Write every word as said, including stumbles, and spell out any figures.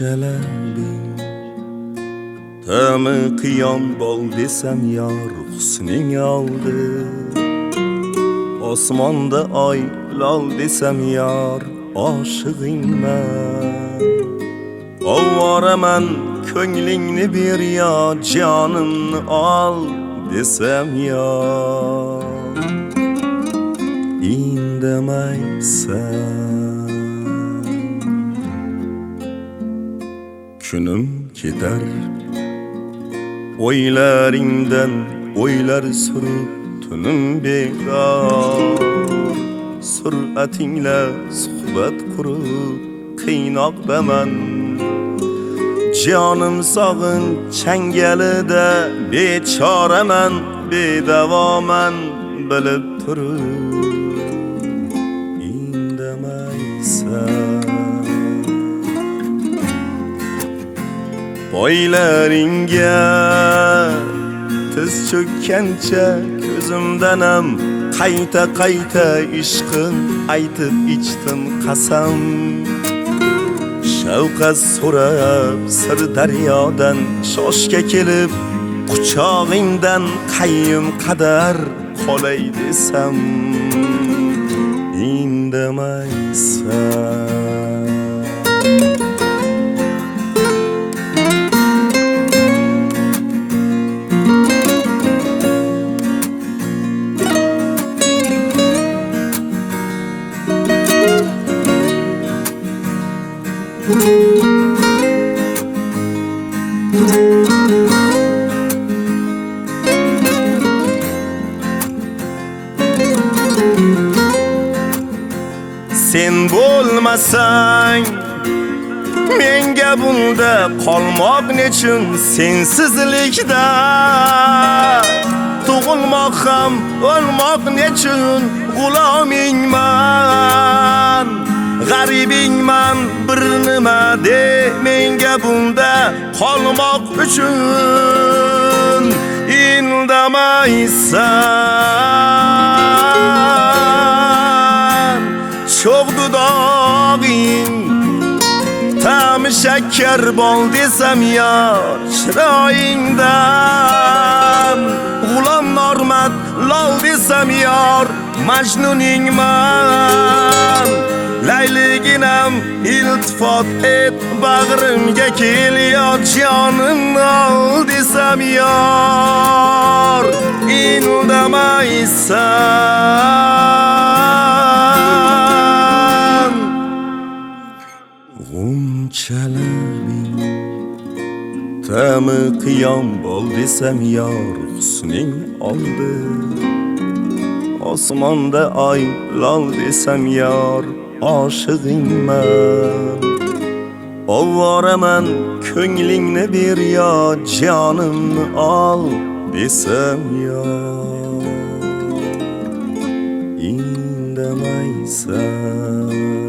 G'unchalarning ta'mi qiyom bol desam yor husning oldi. Osmonda oy lol desam yor oshig'ingman. Ovoraman ko'nglingni ber yo jonimni ol desam yor indamaysan. Kunim ketar o'ylaringdan o'ylar surib tunim bekor. Sur'atingla suhbat qurib qiynoqdaman. Jonim sog'in changalida bechoraman, bedavoman bilib turib indamaysan. Poylaringga tiz cho'kkancha ko'zimdanam qayta qayta ishqim aytib ichdim qasam. Shavqat so'rab sir daryodan shoshga kelib quchog'ingdan qayyim qadar qolay desam indamaysan. Sen bo'lmasang menga bunda qolmoq nechun sensizlikda. Tug'ilmoq ham o'lmoq nechun g'ulomingman. G'aribingman bir nima de menga bunda qolmoq uchun indamaysan. Cho'g' dudog'ing ta'mi shakkar bol desam yor chiroyingdan. G'ulom normat lol desam yor majnuningman. Layliginam iltifot et bag'rimga kel yo jonimni ol desam yor indamaysan. G'unchalarning ta'mi qiyom bol desam yor husning oldi. Osmonda oy lol desam yor oshig'ingman. Ovoraman ko'nglingni ber yo jonimni ol desam yor indamaysan.